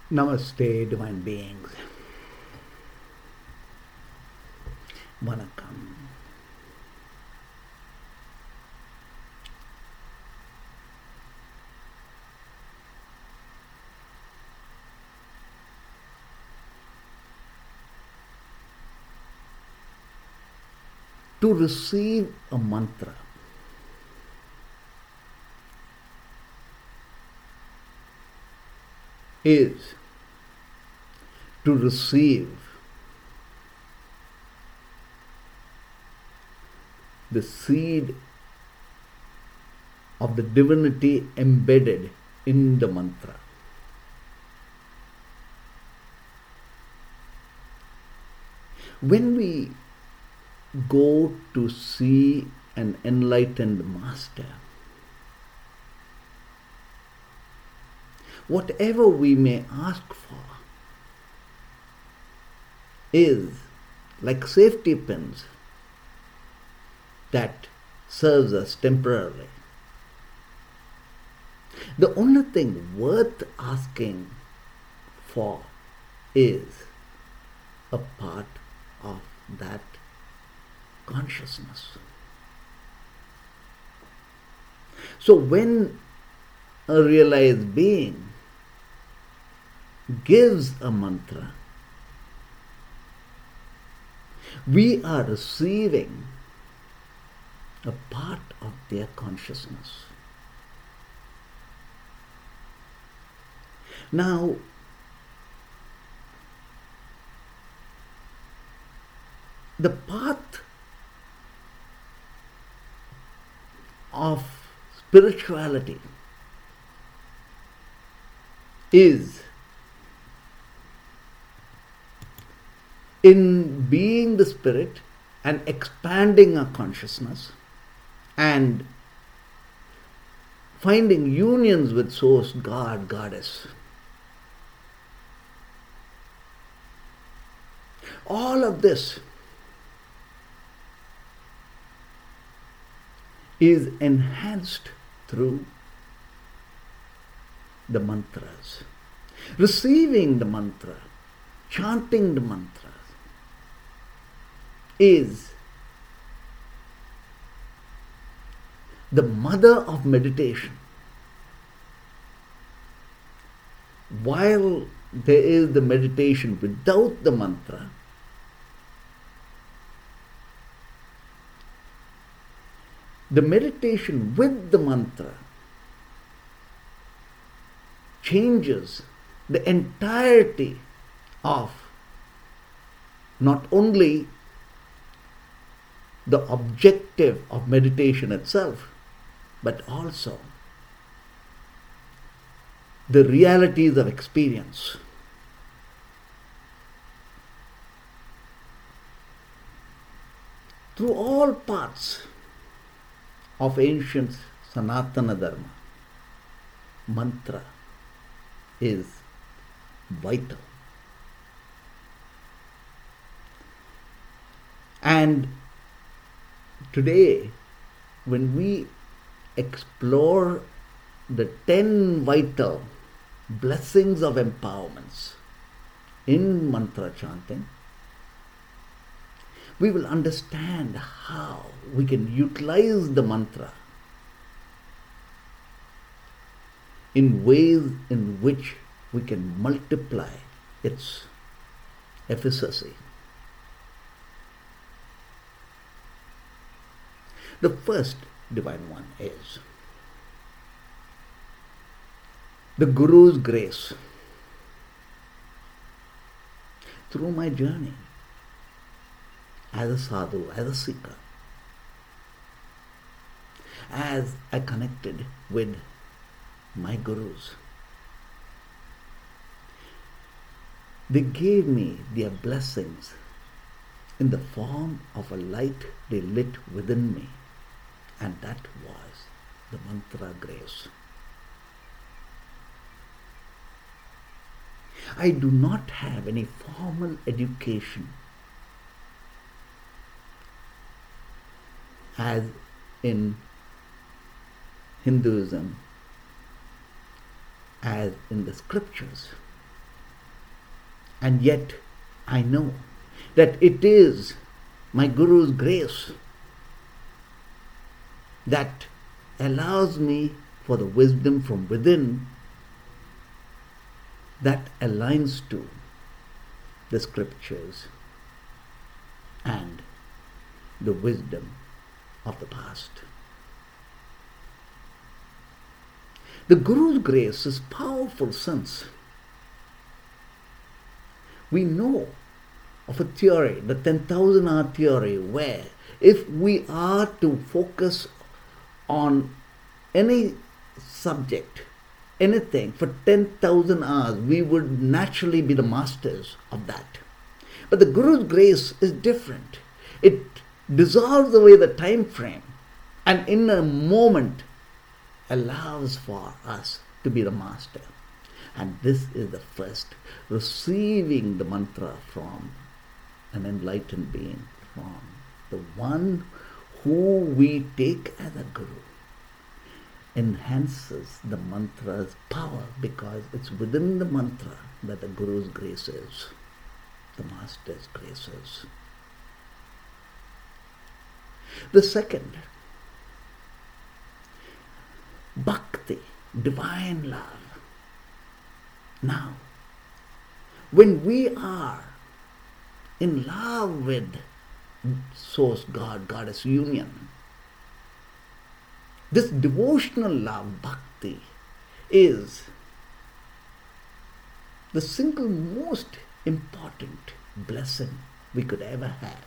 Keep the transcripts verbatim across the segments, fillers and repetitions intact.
Namaste, divine beings. Vanakkam. To receive a mantra is to receive the seed of the divinity embedded in the mantra. When we go to see an enlightened master, whatever we may ask for is like safety pins that serves us temporarily. The only thing worth asking for is a part of that consciousness. So when a realized being gives a mantra, we are receiving a part of their consciousness. Now, the path of spirituality is in being the spirit and expanding our consciousness and finding unions with source, God, goddess. All of this is enhanced through the mantras. Receiving the mantra, chanting the mantras is the mother of meditation. While there is the meditation without the mantra, the meditation with the mantra changes the entirety of not only the objective of meditation itself, but also the realities of experience. Through all parts of ancient Sanatana Dharma, mantra is vital. And today, when we explore the ten vital blessings of empowerments in mantra chanting, we will understand how we can utilize the mantra in ways in which we can multiply its efficacy. The first divine one is the Guru's grace. Through my journey as a sadhu, as a seeker, as I connected with my gurus, they gave me their blessings in the form of a light they lit within me, and that was the mantra grace. I do not have any formal education as in Hinduism, as in the scriptures. And yet I know that it is my Guru's grace that allows me for the wisdom from within that aligns to the scriptures and the wisdom of the past. The Guru's grace is powerful since we know of a theory, the ten thousand hour theory, where if we are to focus on any subject, anything for ten thousand hours, we would naturally be the masters of that. But the Guru's grace is different. It dissolves away the time frame and in a moment allows for us to be the master. And this is the first, receiving the mantra from an enlightened being, from the one who we take as a Guru, enhances the mantra's power, because it's within the mantra that the Guru's grace is, the Master's grace is. The second, bhakti, divine love. Now, when we are in love with Source God, Goddess union, this devotional love, bhakti, is the single most important blessing we could ever have.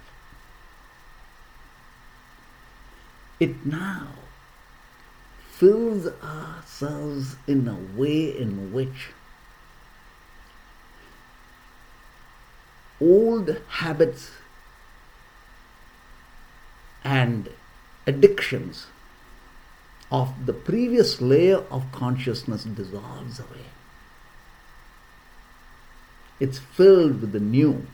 It now fills ourselves in a way in which old habits and addictions of the previous layer of consciousness dissolves away. It's filled with the new.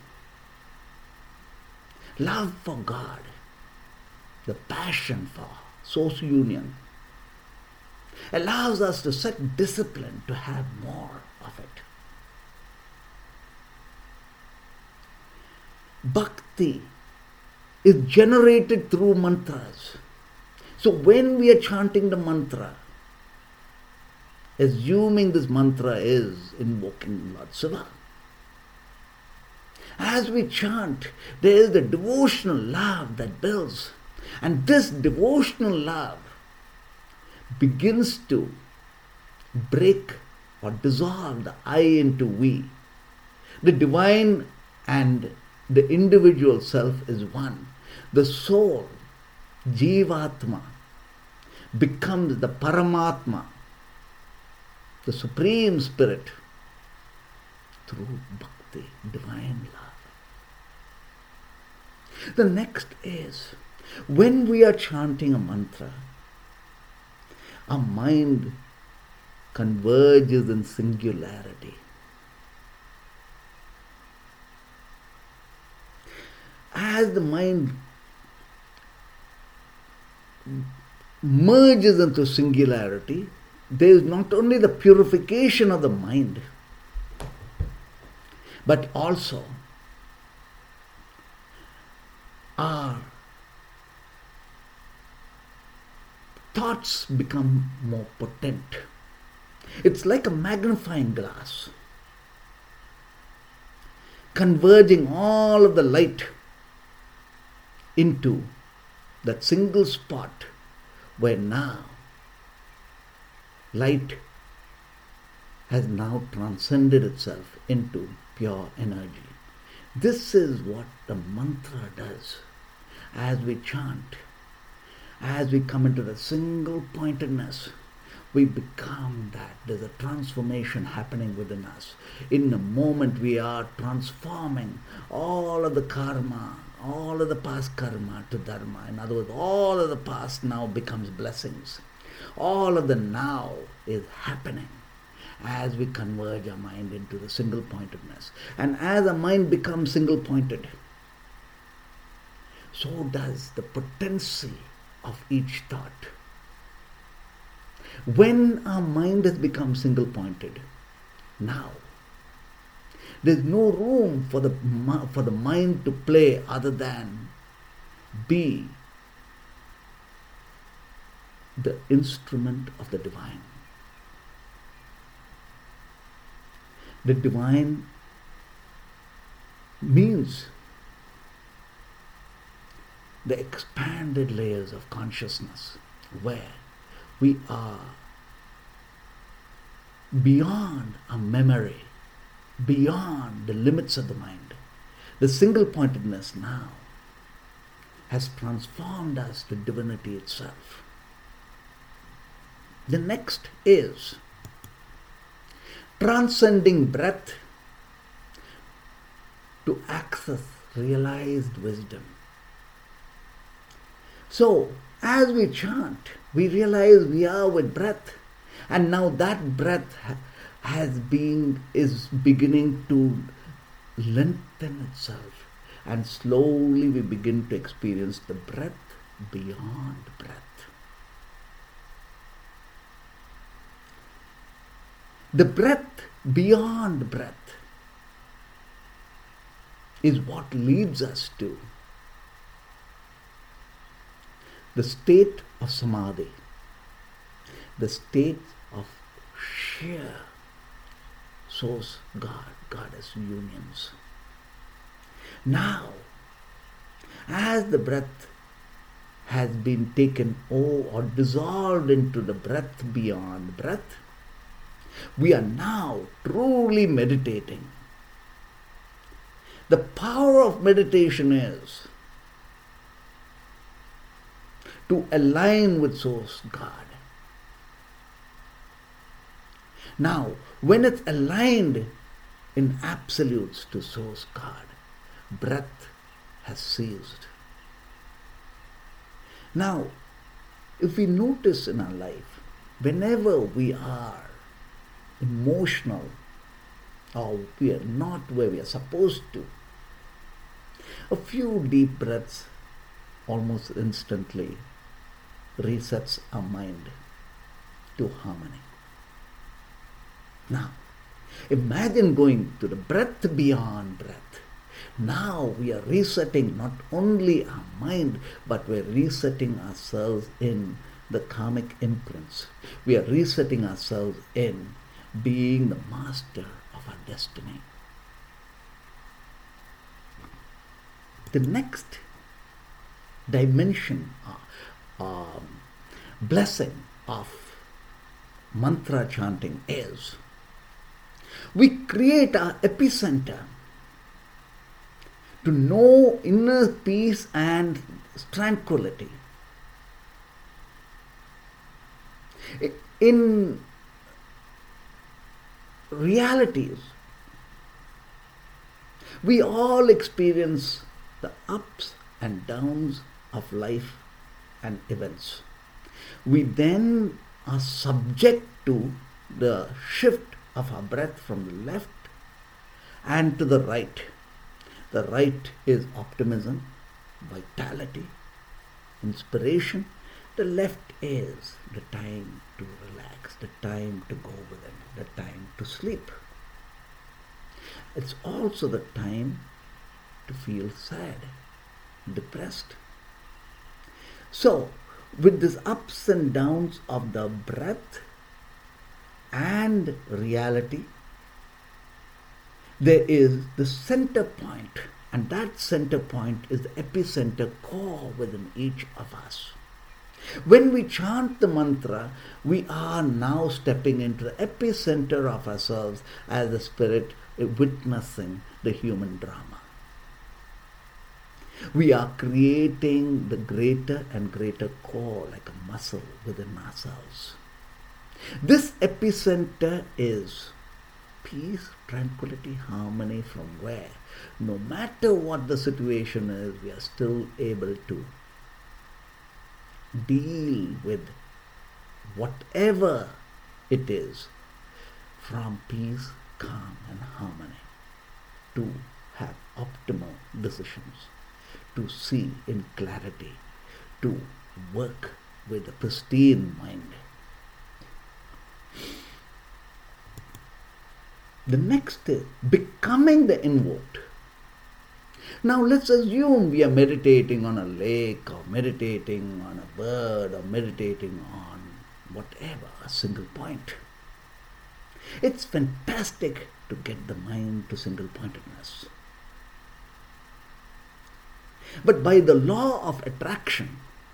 Love for God, the passion for source union, allows us to set discipline to have more of it. Bhakti is generated through mantras. So when we are chanting the mantra, assuming this mantra is invoking Lord Shiva, as we chant, there is the devotional love that builds. And this devotional love begins to break or dissolve the I into we. The divine and the individual self is one. The soul, Jivatma, becomes the Paramatma, the Supreme Spirit, through bhakti, divine love. The next is, when we are chanting a mantra, our mind converges in singularity. As the mind merges into singularity, there is not only the purification of the mind, but also our thoughts become more potent. It's like a magnifying glass, converging all of the light into that single spot where now light has now transcended itself into pure energy. This is what the mantra does. As we chant, as we come into the single pointedness, we become that. There's a transformation happening within us. In a moment we are transforming all of the karma, all of the past karma to dharma. In other words, all of the past now becomes blessings. All of the now is happening as we converge our mind into the single pointedness. And as our mind becomes single pointed, so does the potency of each thought. When our mind has become single pointed, now There's no room for the, for the mind to play other than be the instrument of the divine. The divine means the expanded layers of consciousness where we are beyond a memory, beyond the limits of the mind. The single pointedness now has transformed us to divinity itself. The next is transcending breath to access realized wisdom. So, as we chant, we realize we are with breath, and now that breath has been is beginning to lengthen itself, and slowly we begin to experience the breath beyond breath. The breath beyond breath is what leads us to the state of samadhi, the state of sheer source God, goddess unions. Now, as the breath has been taken over or dissolved into the breath beyond breath, we are now truly meditating. The power of meditation is to align with Source God. Now, when it's aligned in absolutes to Source God, breath has ceased. Now, if we notice in our life, whenever we are emotional or we are not where we are supposed to, a few deep breaths almost instantly resets our mind to harmony. Now, imagine going to the breath beyond breath. Now we are resetting not only our mind, but we're resetting ourselves in the karmic imprints. We are resetting ourselves in being the master of our destiny. The next dimension, uh, um, blessing of mantra chanting is we create our epicenter to know inner peace and tranquility. In realities, we all experience the ups and downs of life and events. We then are subject to the shift of our breath from the left and to the right. The right is optimism, vitality, inspiration. The left is the time to relax, the time to go within, the time to sleep. It's also the time to feel sad, depressed. So, with these ups and downs of the breath and reality, there is the center point, and that center point is the epicenter core within each of us. When we chant the mantra, we are now stepping into the epicenter of ourselves as the spirit witnessing the human drama. We are creating the greater and greater core like a muscle within ourselves. This epicenter is peace, tranquility, harmony, from where no matter what the situation is, we are still able to deal with whatever it is from peace, calm and harmony, to have optimal decisions, to see in clarity, to work with a pristine mind. The next is becoming the invoked. Now let's assume we are meditating on a lake or meditating on a bird or meditating on whatever, a single point. It's fantastic to get the mind to single pointedness. But by the law of attraction,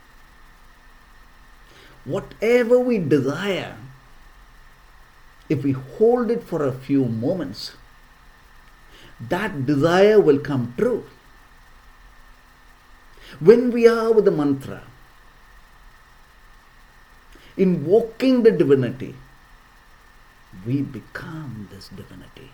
whatever we desire, if we hold it for a few moments, that desire will come true. When we are with the mantra, invoking the divinity, we become this divinity.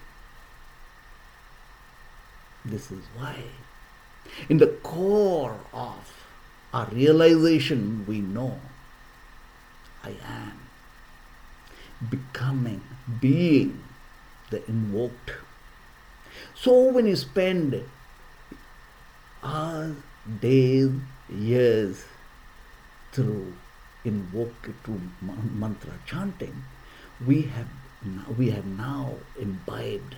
This is why, in the core of our realization, we know I am becoming, being the invoked. So when you spend hours, days, years through invoke through mantra chanting, we have now, we have now imbibed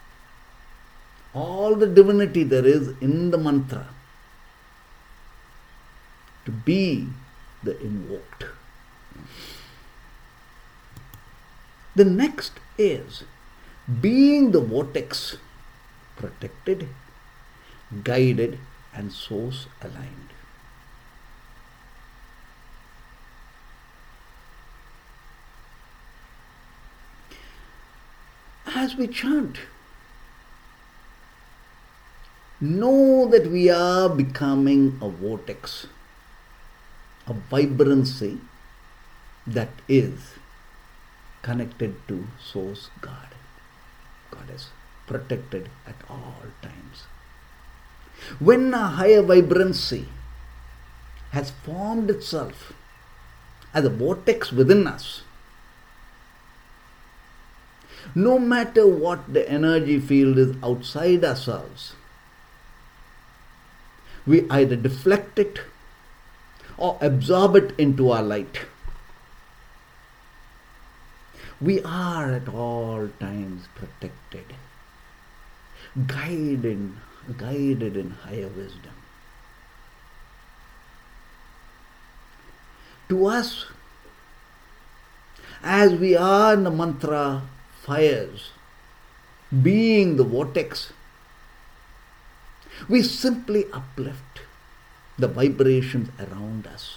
all the divinity there is in the mantra to be the invoked. The next is being the vortex, protected, guided, and source aligned. As we chant, know that we are becoming a vortex, a vibrancy that is connected to Source God, Goddess, protected at all times. When a higher vibrancy has formed itself as a vortex within us, no matter what the energy field is outside ourselves, we either deflect it or absorb it into our light. We are at all times protected, guided, guided in higher wisdom. To us, as we are in the mantra fires, being the vortex, we simply uplift the vibrations around us.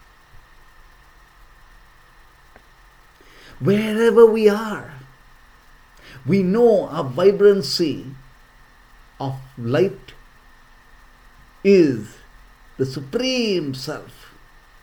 Wherever we are, we know our vibrancy of light is the Supreme Self.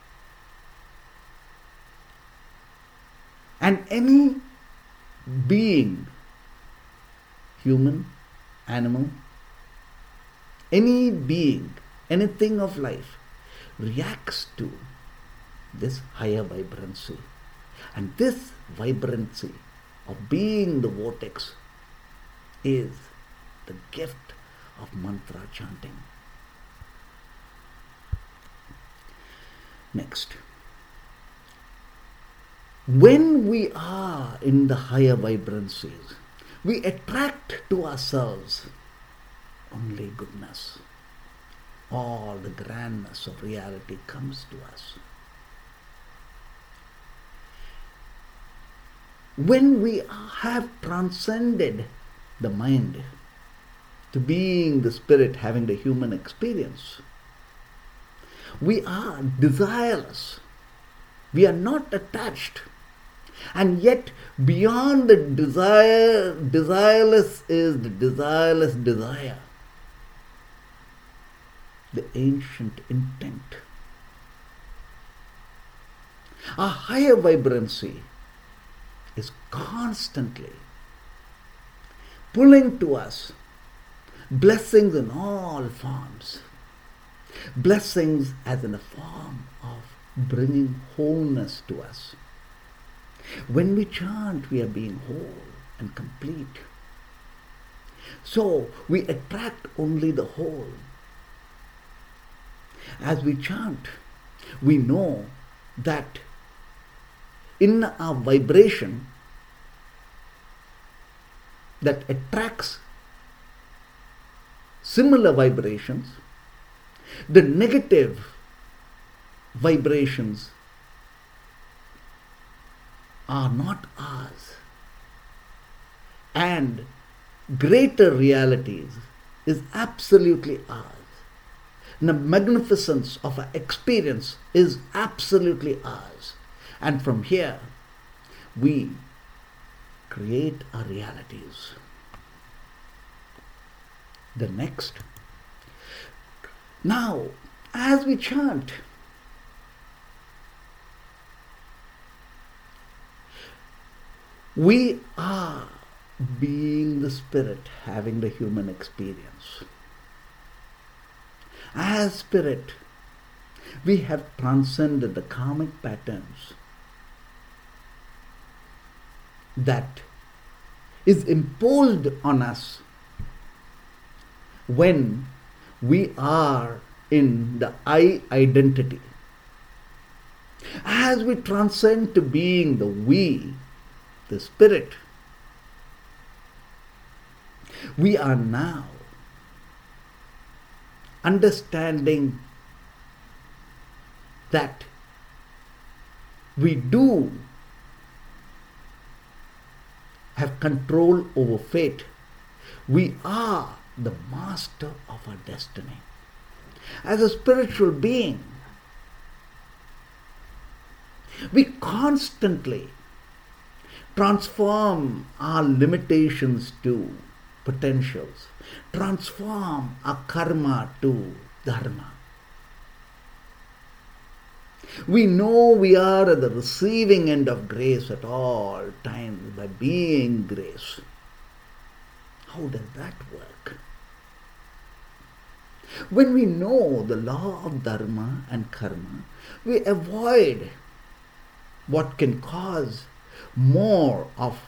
And any being, human, animal, any being, anything of life, reacts to this higher vibrancy. And this vibrancy of being the vortex is the gift of mantra chanting. Next, when we are in the higher vibrancies, we attract to ourselves only goodness. All the grandness of reality comes to us. When we have transcended the mind to being the spirit having the human experience, we are desireless. We are not attached. And yet, beyond the desire, desireless is the desireless desire, the ancient intent. A higher vibrancy is constantly pulling to us blessings in all forms. Blessings as in a form of bringing wholeness to us. When we chant, we are being whole and complete. So we attract only the whole. As we chant, we know that in our vibration, that attracts similar vibrations. The negative vibrations are not ours, and greater realities is absolutely ours. The magnificence of our experience is absolutely ours, and from here we create our realities. The next, now as we chant, we are being the spirit having the human experience. As spirit, we have transcended the karmic patterns that is imposed on us when we are in the I identity. As we transcend to being the we, the spirit, we are now understanding that we do have control over fate. We are the master of our destiny. As a spiritual being, we constantly transform our limitations to potentials, transform our karma to dharma. We know we are at the receiving end of grace at all times by being grace. How does that work? When we know the law of dharma and karma, we avoid what can cause more of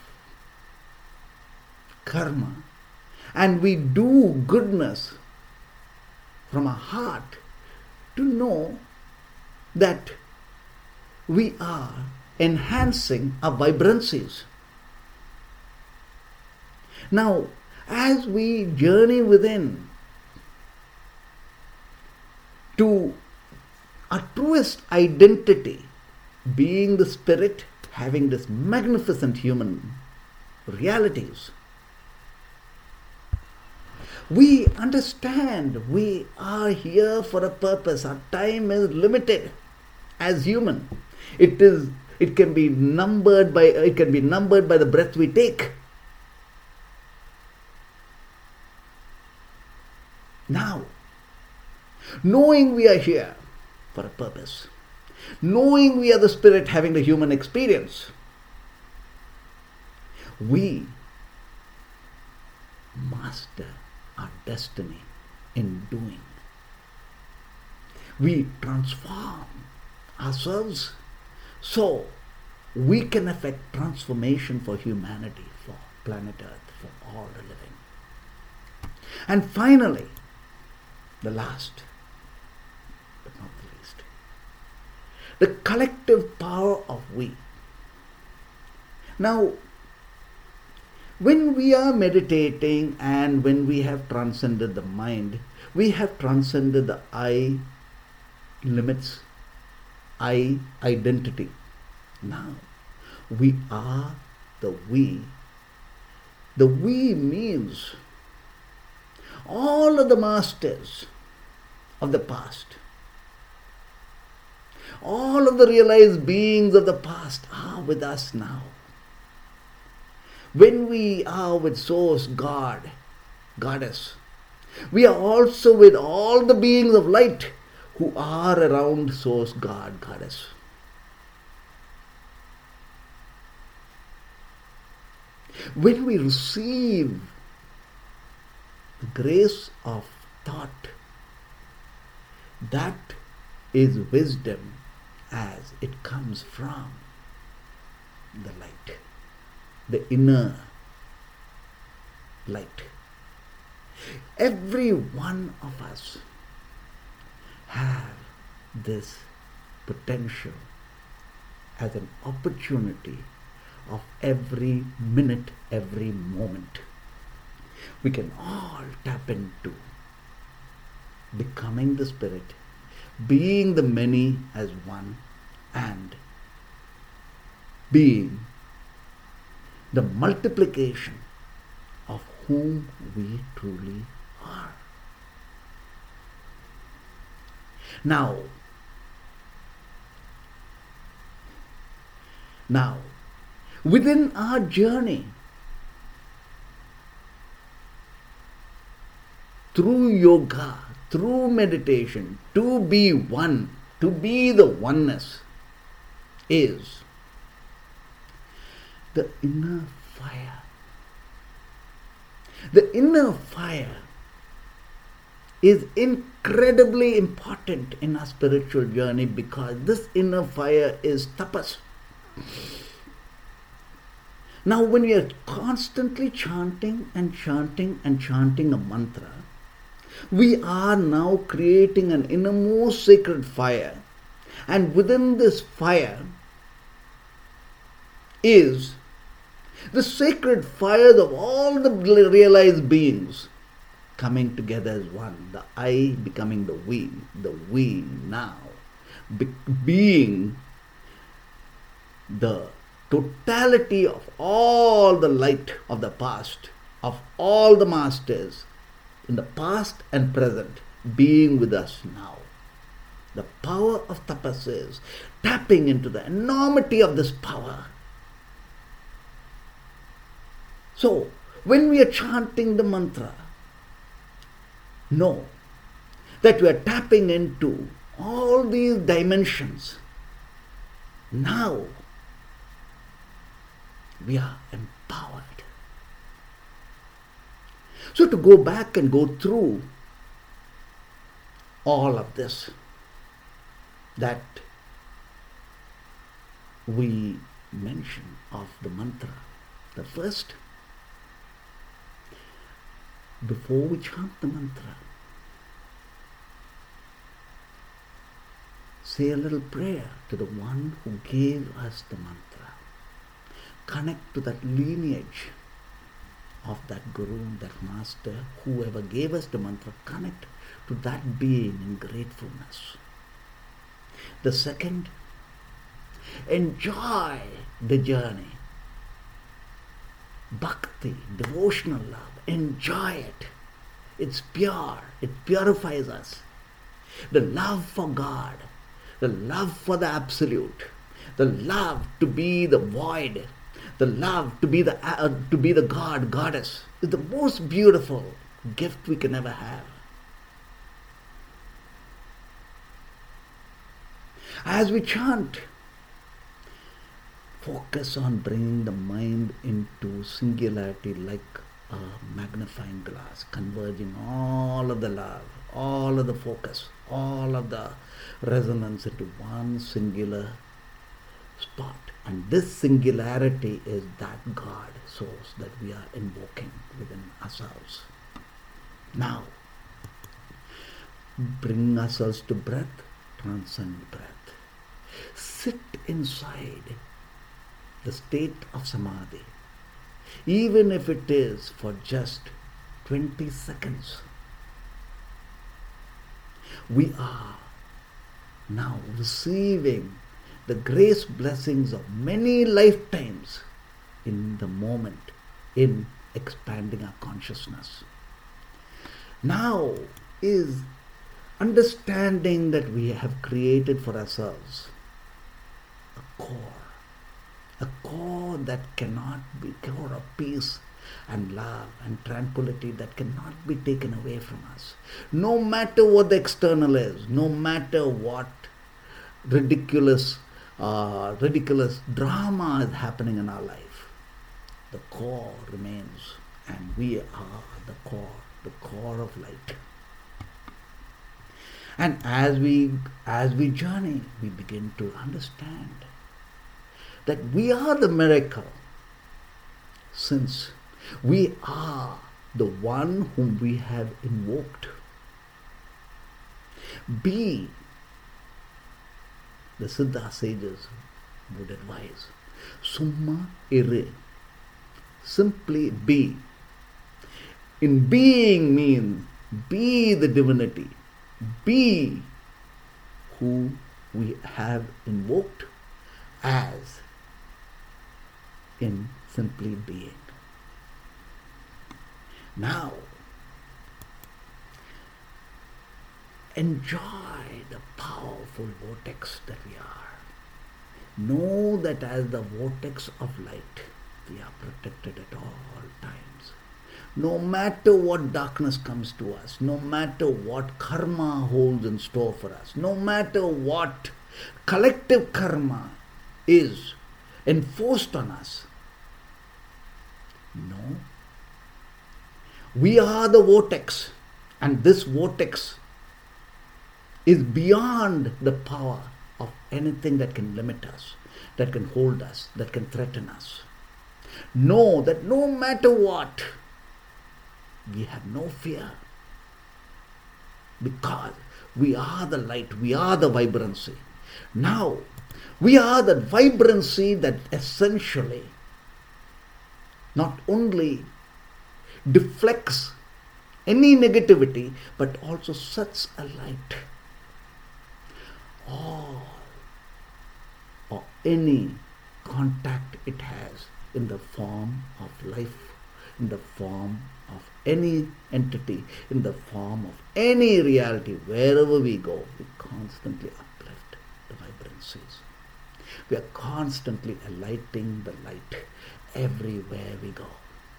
karma, and we do goodness from our heart to know that we are enhancing our vibrancies. Now, as we journey within to our truest identity, being the spirit, having this magnificent human realities, we understand we are here for a purpose. Our time is limited as human. It is. It can be numbered by. It can be numbered by the breath we take. Now, knowing we are here for a purpose, knowing we are the spirit having the human experience, we master our destiny in doing. We transform ourselves so we can effect transformation for humanity, for planet Earth, for all the living. And finally, the last but not the least, the collective power of we. Now, when we are meditating and when we have transcended the mind, we have transcended the I limits, I identity. Now, we are the we. The we means all of the masters of the past, all of the realized beings of the past are with us now. When we are with Source, God, Goddess, we are also with all the beings of light who are around Source, God, Goddess. When we receive the grace of thought, that is wisdom as it comes from the light, the inner light. Every one of us have this potential as an opportunity of every minute, every moment. we can all tap into becoming the Spirit, being the many as one, and being the multiplication of whom we truly are. Now, now, within our journey, through yoga, through meditation, to be one, to be the oneness, is the inner fire. The inner fire is incredibly important in our spiritual journey, because this inner fire is tapas. Now, when we are constantly chanting and chanting and chanting a mantra, we are now creating an innermost sacred fire, and within this fire is the sacred fire of all the realized beings coming together as one. The I becoming the we, the we now be- being the totality of all the light of the past, of all the masters in the past and present, being with us now. The power of tapas is tapping into the enormity of this power. So, when we are chanting the mantra, know that we are tapping into all these dimensions. Now, we are empowered. So, to go back and go through all of this that we mention of the mantra, the first, before we chant the mantra, say a little prayer to the one who gave us the mantra. Connect to that lineage of that guru, that master, whoever gave us the mantra. Connect to that being in gratefulness. The second, enjoy the journey. Bhakti, devotional love. Enjoy it. It's pure. It purifies us. The love for God, the love for the absolute, the love to be the void, the love to be the uh, to be the God, goddess, is the most beautiful gift we can ever have. As we chant, focus on bringing the mind into singularity like a magnifying glass, converging all of the love, all of the focus, all of the resonance into one singular spot. And this singularity is that God source that we are invoking within ourselves. Now, bring ourselves to breath, transcend breath. Sit inside the state of samadhi, even if it is for just twenty seconds. We are now receiving the grace blessings of many lifetimes in the moment, in expanding our consciousness. Now is understanding that we have created for ourselves a core, a core that cannot be, core of peace and love and tranquility that cannot be taken away from us. No matter what the external is, no matter what ridiculous, uh, ridiculous drama is happening in our life, the core remains, and we are the core, the core of light. And as we as we journey, we begin to understand that we are the miracle, since we are the one whom we have invoked. Be, the Siddha sages would advise, summa ire, simply be. In being means be the divinity. Be who we have invoked as in simply being. Now, enjoy the powerful vortex that we are. Know that as the vortex of light, we are protected at all times. No matter what darkness comes to us, no matter what karma holds in store for us, no matter what collective karma is enforced on us, no. We are the vortex, and this vortex is beyond the power of anything that can limit us, that can hold us, that can threaten us. Know that no matter what, we have no fear, because we are the light, we are the vibrancy. Now, we are the vibrancy that essentially not only deflects any negativity, but also sets alight all or any contact it has in the form of life, in the form of any entity, in the form of any reality. Wherever we go, we constantly uplift the vibrancies. We are constantly alighting the light everywhere we go.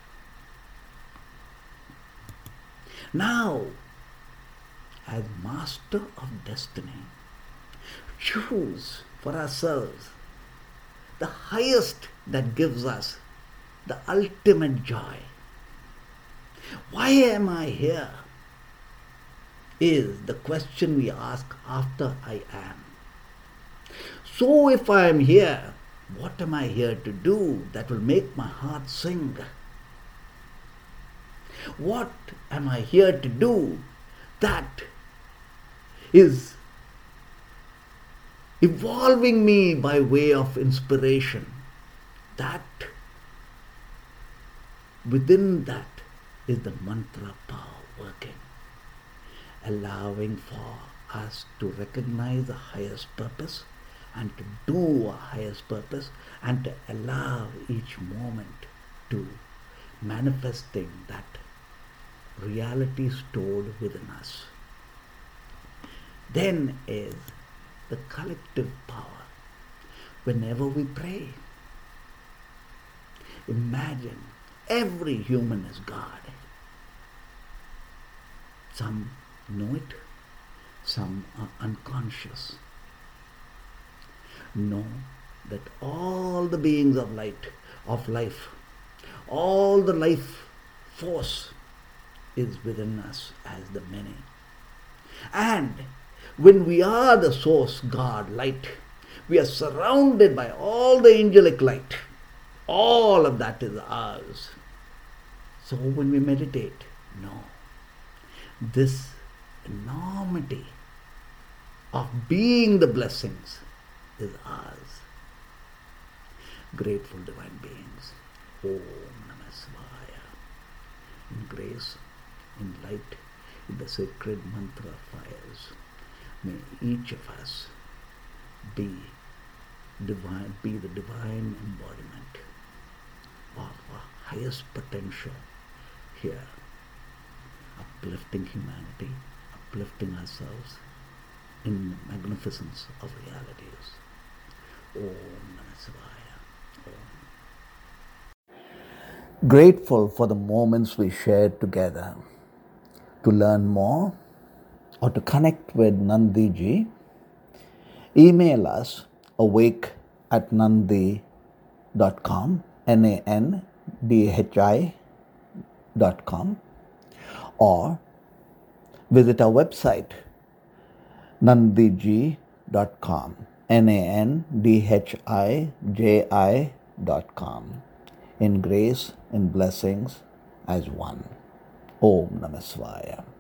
Now, as master of destiny, choose for ourselves the highest that gives us the ultimate joy. Why am I here? Is the question we ask after I am. So if I am here, what am I here to do that will make my heart sing? What am I here to do that is evolving me by way of inspiration? That within that is the mantra power working, allowing for us to recognize the highest purpose and to do our highest purpose, and to allow each moment to manifesting that reality stored within us. Then is the collective power. Whenever we pray, imagine every human is God. Some know it, some are unconscious. Know that all the beings of light, of life, all the life force is within us as the many. And when we are the source, God, light, we are surrounded by all the angelic light. All of that is ours. So when we meditate, know this enormity of being the blessings is ours. Grateful divine beings, Om Namah Shivaya. In grace, in light, in the sacred mantra fires, may each of us be divine, be the divine embodiment of our highest potential here, uplifting humanity, uplifting ourselves in the magnificence of realities. Om Namah Shivaya. Om. Grateful for the moments we shared together. To learn more or to connect with Nandiji, email us awake at nandi dot com, N A N D H I dot com, or visit our website nandiji dot com, N A N D H I J I dot com. In grace, in blessings, as one. Om Namah Shivaya.